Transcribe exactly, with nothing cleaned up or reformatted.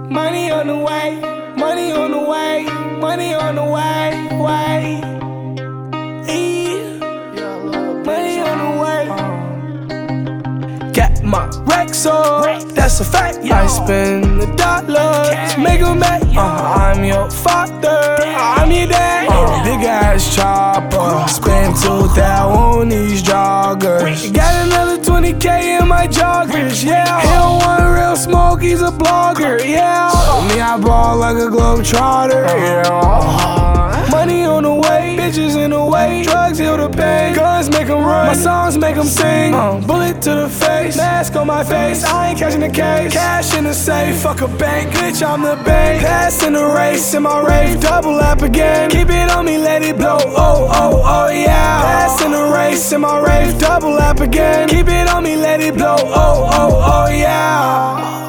Money on the way, money on the way, money on the way, way. Yeah. Money on the way. Got my racks on, that's a fact. I spend the dollars, make them back. Uh, I'm your father, I'm your dad. Uh, big ass chopper, spend two thousand on these joggers. Got another twenty K in my joggers, yeah. He don't want real smoke, he's a blogger, yeah. Me, I ball like a globetrotter, yeah. Money on the way, bitches in the way, drugs heal the pain, guns make them run, my songs make them sing. uh, Bullet to the face, mask on my face, I ain't catching the case. Cash in the safe, fuck a bank, bitch I'm the bank. Pass in the race, in my rave, double up again. Keep it on me, let it blow, oh, oh, oh yeah. Pass in the race, in my rave, double up again. Keep it on me, let it blow, oh, oh, oh yeah.